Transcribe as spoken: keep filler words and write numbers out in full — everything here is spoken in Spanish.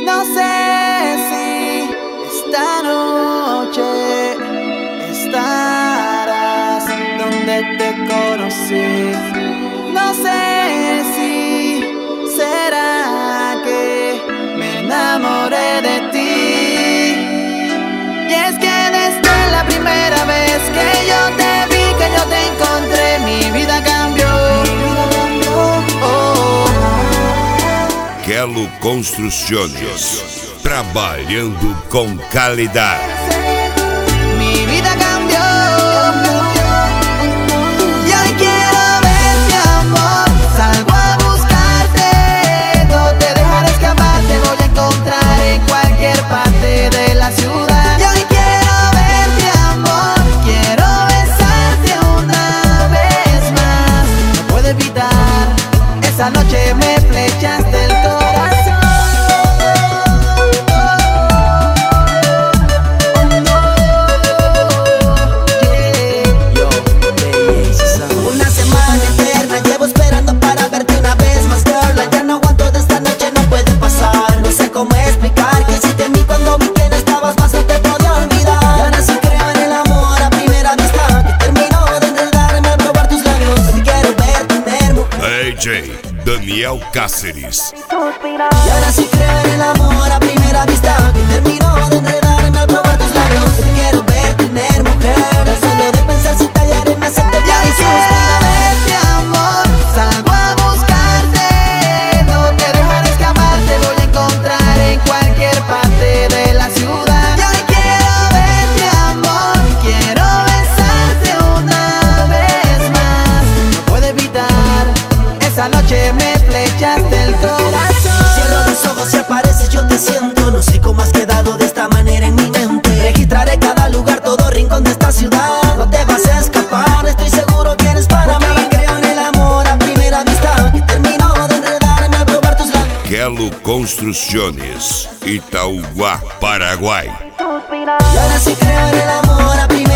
No sé si esta noche estarás donde te conocí. No sé si será que me enamoré de ti. Y es que desde la primera vez que yo te vi, que yo te encontré, mi vida cambió. Oh. Kelo Construções, trabalhando com qualidade. Mi vida cambió. Y hoy quiero verte, amor. Salgo a buscarte. No te dejaré escapar. Te voy a encontrar en cualquier parte de la ciudad. Y hoy quiero verte, amor. Quiero besarte una vez más. No puedo evitar. Esa noche me flechaste el corazón. Daniel Cáceres. Y ahora sí creo en el amor a primera vista, que terminó de enredarme al probar tus labios. Te quiero ver, tener mujer, solo de pensar si tallaré me hacerte feliz. Quiero verte, amor, salgo a buscarte. No te dejaré escapar, te voy a encontrar en cualquier parte de la ciudad. Y hoy quiero verte, amor, quiero besarte una vez más. No puedo evitar, esa noche me flechaste el corazón. Cierro los ojos y apareces, yo te siento. No sé cómo has quedado de esta manera en mi mente. Registraré cada lugar, todo rincón de esta ciudad. No te vas a escapar, estoy seguro que eres para mí. Creo en el amor a primera vista, que terminó de enredarme al probar tus labios. Kelo Construções, Itaúba, Paraguai. Y ahora sí creo en el amor a primera vista.